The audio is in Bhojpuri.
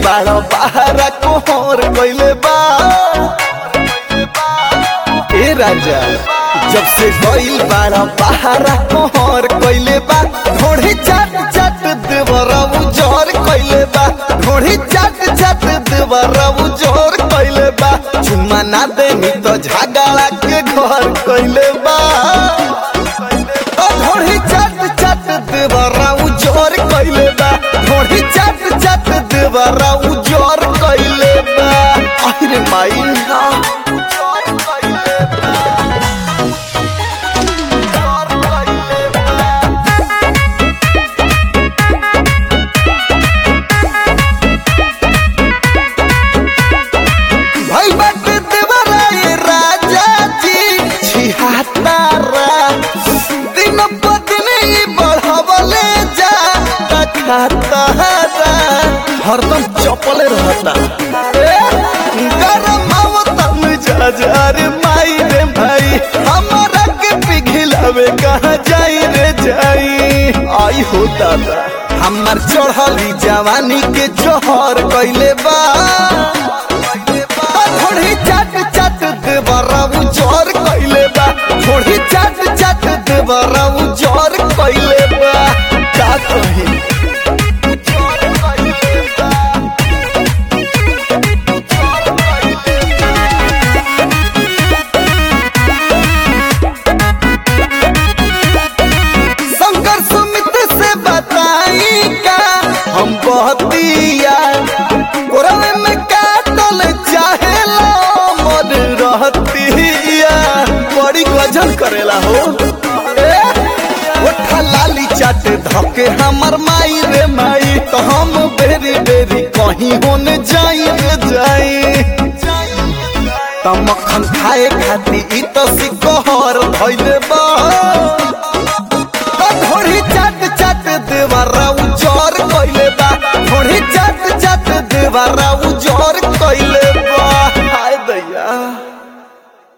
बाड़ा बहारा कोहर कइले बा ए राजा जब से गइल बाड़ा बहारा कोहर कइले बा घोड़ी चाट चाट देवरा उजर कइले बा घोड़ी चाट चाट देवरा उजर कइले बा चुम्मा ना देनी तो झगड़ा के घर कइले बा घोड़ी चाट चाट देवरा उजर कइले बा घोड़ी चाट चाट देवरा उजर कइले बा अरे माई ना भाई बात देवरा ये राजा जी छिहत्तरा दिन पत्नी बढ़वले जा खाता हरदम चपले रहता गरम आवता मिजाज रे माई रे भाई हमारा के पिघलावे कहाँ जाई रे जाई आई हो दादा हमार चढ़ली जवानी के जोहर कइले बा घोड़ी चाट चाट देवरा उजर कइले बा घोड़ी चाट चाट देवरा उजर कइले बा का कही शंकर सुमित से बताई का हम बहतिया कोरवे में काटल चाहेला मन रहतिया बड़ी वजन करेला हो ओठा लाली चाट धके हमर माई रे माई तो हम बेरी बेरी कहीं होने जाई रे जाई त मक्खन खाए खाती इ तो सिकोहर धइले बा